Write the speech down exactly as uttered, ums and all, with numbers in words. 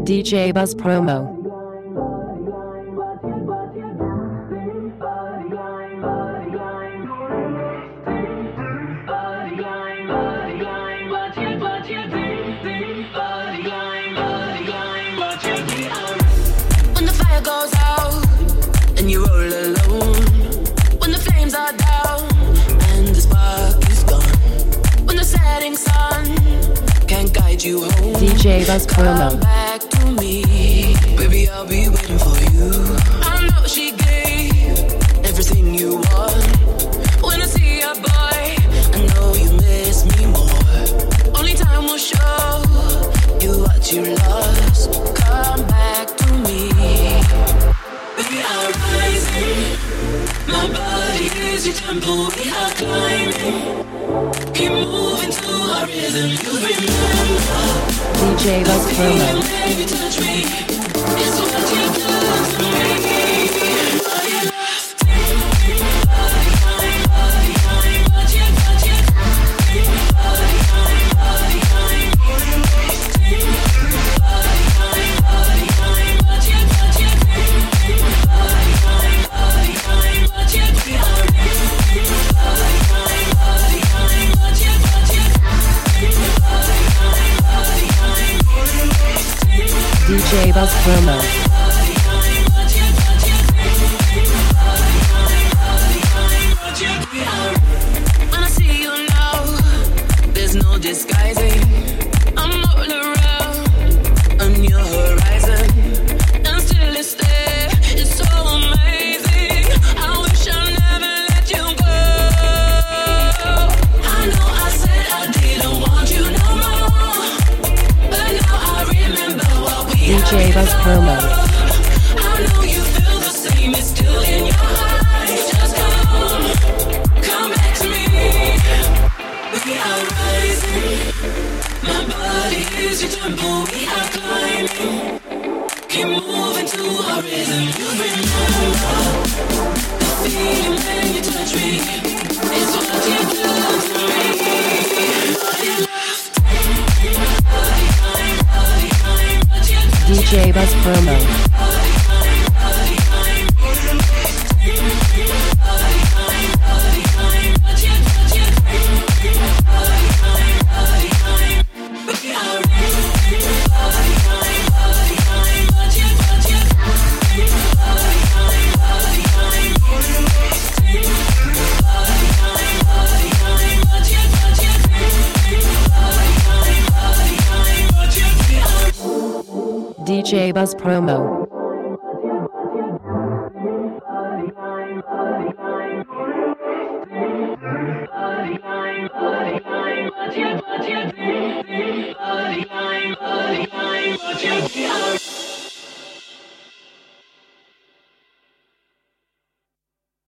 D J Buzz Promo. When the fire goes out and you roll alone, when the flames are down and the spark is gone, when the setting sun can't guide you home, D J Buzz Promo. come back to me, baby, I'll be waiting for you. I know she gave everything you want. When I see your boy, I know you miss me more. Only time will show you what you lost. Come back to me, baby, I'm rising. My body is your temple, we are climbing. Keep moving to our rhythm, you remember. D J Buzz Promo. When you touch me, it's what you do to me. Are you lost? Body, mind, body, mind, what you, what you body, mind, body, mind. Body, mind, body, mind, what you, what you body, mind, body, mind, what you body, mind, body, mind, what you, what you D J Buzz Promo. When I see you now, there's no disguising. I'm all around on your horizon, and still it's there. It's so amazing. I wish I never let you go. I know I said I didn't want you no more, but now I remember what we D J Buzz Promo. I know you feel the same. It's still in your eyes. Just come, come back to me. We are rising. My body is your temple. We are climbing. Keep moving to our rhythm. You remember the feeling when you touch me. It's what you do to me. Are you left? Body, mind, body, mind, what you do. D J Buzz Promo. D J Buzz Promo. What you